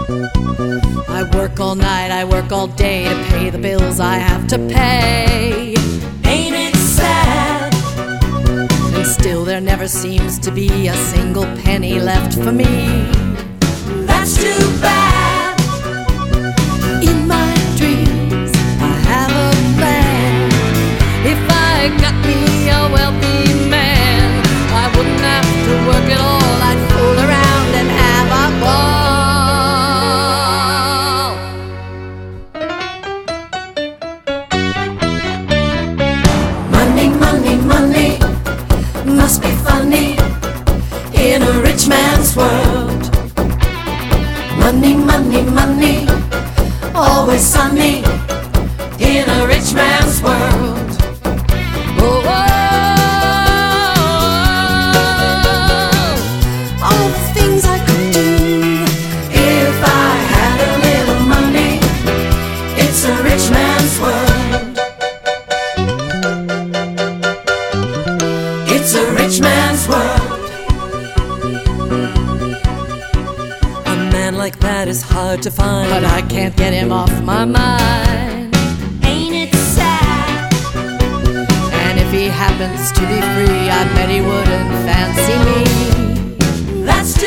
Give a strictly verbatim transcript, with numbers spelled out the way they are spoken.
I work all night, I work all day to pay the bills I have to pay. Ain't it sad? And still there never seems to be a single penny left for me. That's too bad. In my dreams I have a plan. If I got me a wealthy man, I wouldn't have to work at all. I'd fool around and have a ball. Money, money, money must be funny in a rich man's world. Money, money, money, always sunny in a rich man's world. Oh, oh, all the things I could do if I had a little money. It's a rich man's world. It's a rich man's world. A man like that is hard to find, but I can't get him off my mind. Ain't it sad? And if he happens to be free, I bet he wouldn't fancy me. That's